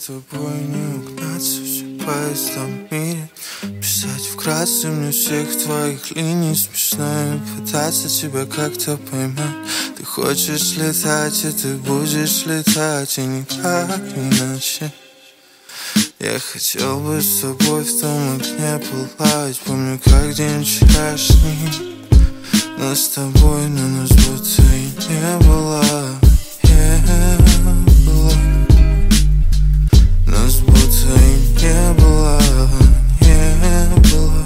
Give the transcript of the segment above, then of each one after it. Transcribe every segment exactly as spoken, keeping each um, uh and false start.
тобой не угнаться, все поездом в мире. Писать вкратце мне всех твоих линий смешно, и пытаться тебя как-то поймать. Ты хочешь летать, и ты будешь летать, и никак иначе. Я хотел бы с тобой в том огне пылать. Помню, как день вчерашний. Нас с тобой, но нас будто и не было, не было. Нас будто и не было, не было.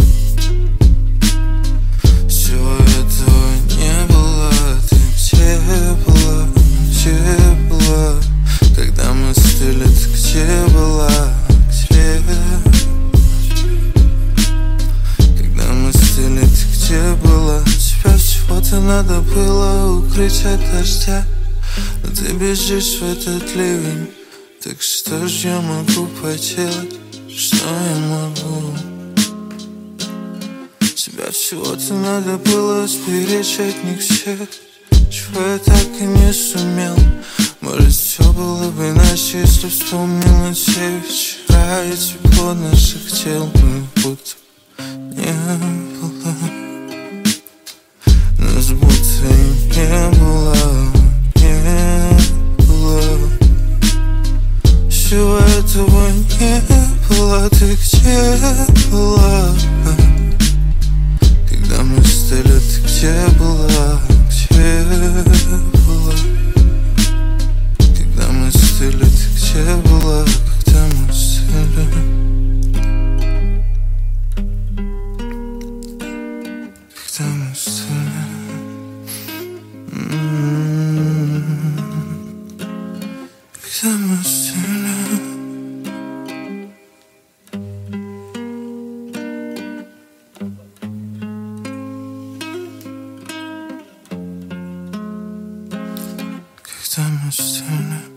Всего этого не было. Ты где была, где была? Когда мы стыли, ты где была? Где? Когда мы стыли, ты где была? Тебя всего-то надо было укрыть от дождя, но ты бежишь в этот ливень. Так что ж я могу поделать? Что я могу? Тебя всего-то надо было сберечь от них всех, чего я так и не сумел. Может, все было бы иначе, если вспомнил те вечера и тепло наших тел, будто не было. Нас будто и не было, не было. Всего этого не было. Ты где была? Когда мы стали, ты где была? Где была? Когда мы стали, ты где была? Когда мы стали? Когда мы стали? Когда мы стали? Когда мы стали?